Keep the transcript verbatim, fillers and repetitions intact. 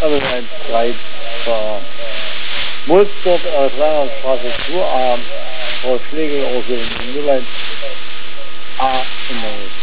aber ein Streit war Wolfsburg, äh, Rheinlandstraße zwei A, Frau Schlegel, also in null eins A,